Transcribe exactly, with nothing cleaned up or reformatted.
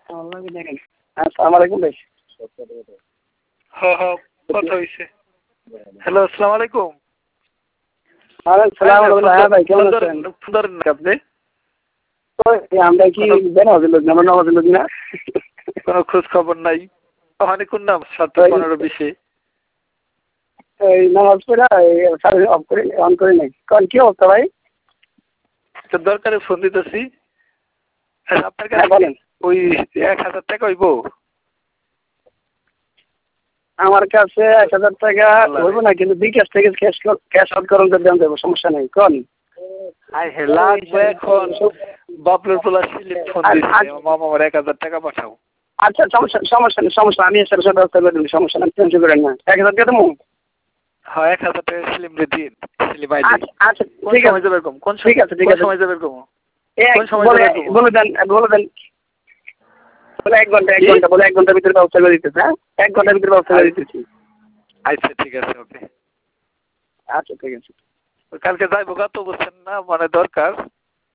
আসসালামু আলাইকুম ভাই। হ্যাঁ হ্যাঁ কথা হয়েছে। হ্যালো আসসালামু আলাইকুম। হ্যাঁ ভাই কেমন আছেন? আপনি আমরা কি বেনামাজি লোক না, আমরা নামাজি লোক না। কোনো খোঁজ খবর নাই। ওখানে কোন নাম সাত পনেরো বিশে এই নামাজ পড়ে অফ করে অন করে নাই। কারণ কি অবস্থা ভাই? তো দরকারে ফোন দিতেছি। আপনার হ্যাঁ কাছে বলেন। ওই এক হাজার টাকা হইব? আমার কাছে এক হাজার টাকা হইব না, কিন্তু বিকাশ থেকে ক্যাশ ক্যাশ আউট করুন দেন দেবো, সমস্যা নেই। কোন লাগবে এখন বাপরের পোলা সিলিপ ফোন দিচ্ছে, মামা আমার এক হাজার টাকা পাঠাও। আচ্ছা সমস্যা সমস্যা নেই সমস্যা আমি এসে ব্যবস্থা করে দিন, সমস্যা নেই, টেনশন করেন না। এক হাজার টাকা দেবো। হ্যাঁ এক হাজার টাকা সিলিম রে দিন। সিলিম আইডি আচ্ছা কোন ঠিক সময় আছে যাবে কম? কোন ঠিক আছে ঠিক কোন আছে সময় যাবে কম? এই কোন সময় বলে যাবে কম? বলে দেন বলে দেন বলে এক ঘন্টা এক কি? ঘন্টা বলে এক ঘন্টার ভিতরে ব্যবস্থা করে দিতেছে। হ্যাঁ এক ঘন্টার ভিতরে ব্যবস্থা করে দিতেছি। আচ্ছা ঠিক আছে ওকে। আচ্ছা ঠিক আছে। কালকে যাইবো গা তো বুঝছেন না, মানে দরকার।